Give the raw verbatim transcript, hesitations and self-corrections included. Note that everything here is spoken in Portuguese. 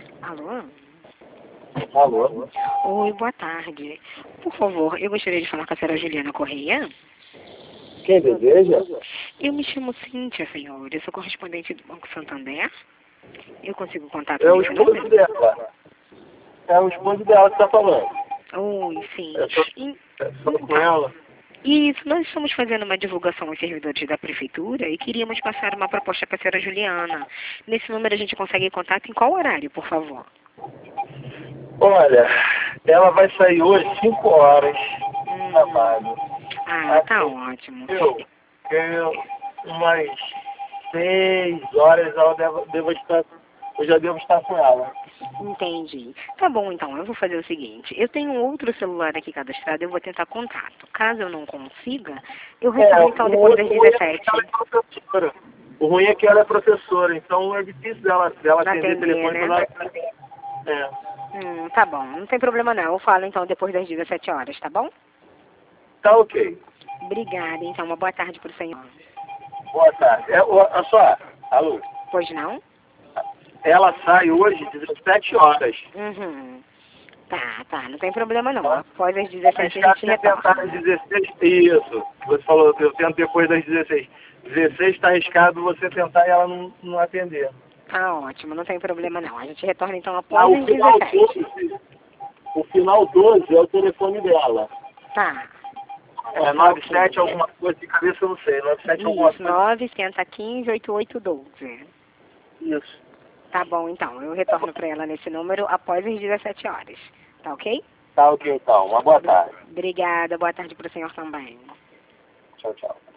Alô? Alô? Oi, boa tarde. Por favor, eu gostaria de falar com a senhora Juliana Correia. Quem deseja? Eu me chamo Cíntia, senhor. Eu sou correspondente do Banco Santander. Eu consigo contato É o nesse esposo número? dela. É o esposo dela que está falando. Oi, sim. Eu sou, E- eu sou com ela. Isso, nós estamos fazendo uma divulgação aos servidores da prefeitura e queríamos passar uma proposta para a senhora Juliana. Nesse número a gente consegue contato em qual horário, por favor? Olha, ela vai sair hoje cinco horas do Hum. trabalho. Ah, tá Assim, ótimo. eu, eu, umas seis horas ela deve, devo estar, eu já devo estar com ela. Entendi. Tá bom, então, eu vou fazer o seguinte. Eu tenho um outro celular aqui cadastrado, eu vou tentar contato. Caso eu não consiga, eu retorno então o depois das outro ruim é que dezessete. ela é professora. O ruim é que ela é professora, então é difícil dela, dela Pra atender atender, telefone né? quando ela é. Hum, tá bom, não tem problema não. Eu falo então depois das dezessete horas, tá bom? Tá ok. Obrigada, então. Uma boa tarde pro senhor. Boa tarde. É, o- a só, alô? Pois não? Ela sai hoje às dezessete horas. Uhum. Tá, tá, não tem problema não. Tá? Após as dezessete a Arriscar gente você tentar retorna. às dezesseis. Isso. Você falou, eu tento depois das dezesseis. dezesseis está arriscado você tentar e ela não, não atender. Tá ótimo, não tem problema não. A gente retorna então Ah, após o as final dezessete. doze. O final doze é o telefone dela. Tá. É nove sete alguma coisa, de cabeça eu não sei. nove sete alguma Isso, coisa. nove cinco um cinco, oito oito um dois. Isso. Tá bom, então. Eu retorno para ela nesse número após as dezessete horas. Tá ok? Tá ok então. Uma boa tarde. Obrigada. Boa tarde para o senhor também. Tchau, tchau.